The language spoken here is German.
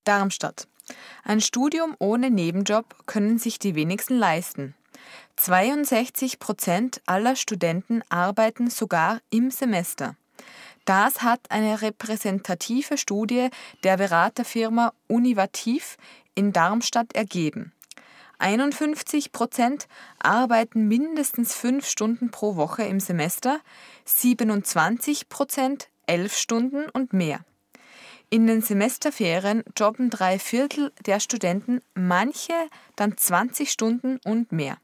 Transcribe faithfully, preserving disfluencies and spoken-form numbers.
Darmstadt. Ein Studium ohne Nebenjob können sich die wenigsten leisten. zweiundsechzig Prozent aller Studenten arbeiten sogar im Semester. Das hat eine repräsentative Studie der Beraterfirma Univativ in Darmstadt ergeben. einundfünfzig Prozent arbeiten mindestens fünf Stunden pro Woche im Semester, siebenundzwanzig Prozent elf Stunden und mehr. In den Semesterferien jobben drei Viertel der Studenten, manche dann zwanzig Stunden und mehr.